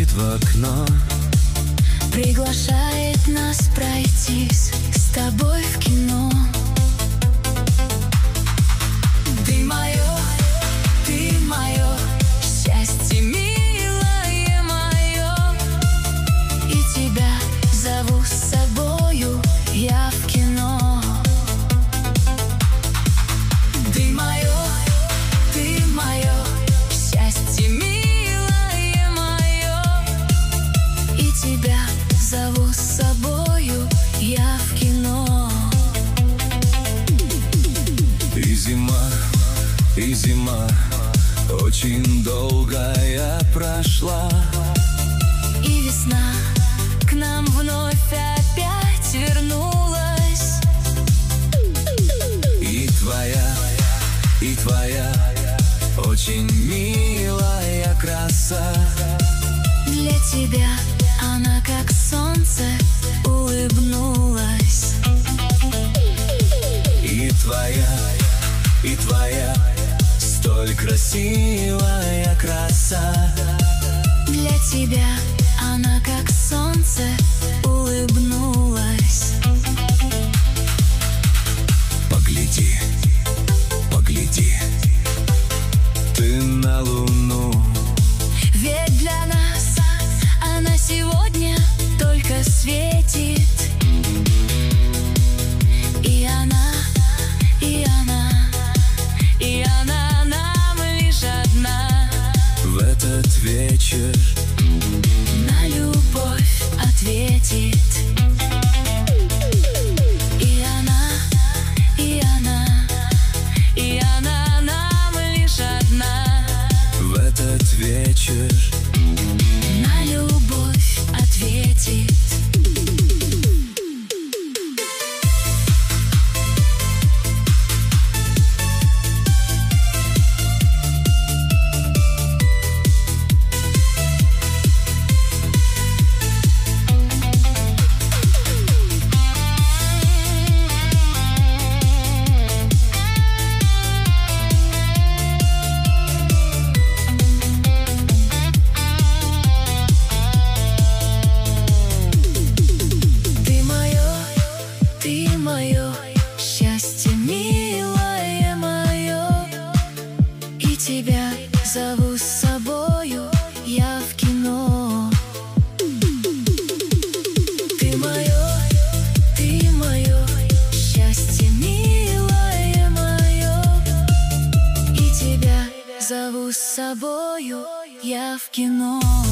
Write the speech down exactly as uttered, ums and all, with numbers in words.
светит в окно, приглашает нас пройтись с тобой в кино. Ты мое, ты мое счастье, милое мое, и тебя зову с собою я в кино. Ты мое, ты мое счастье, милое мое, и тебя зову с собою я в кино. И зима, и зима очень долгая прошла, И весна к нам вновь опять вернулась. и твоя, и твоя очень милая краса. Для тебя она как солнце улыбнулась. И твоя, и твоя столь красивая краса. Для тебя она как солнце улыбнулась. Погляди, погляди ты на луну, Ведь для нас она сегодня только светит. И она, и она, и она нам лишь одна. в этот вечер На любовь ответит. И она, и она, и она нам лишь одна. в этот вечер На любовь ответит. Мое счастье, милое мое, и тебя зову с собою я в кино. Ты мое, ты мое счастье, милое мое, и тебя зову с собою я в кино.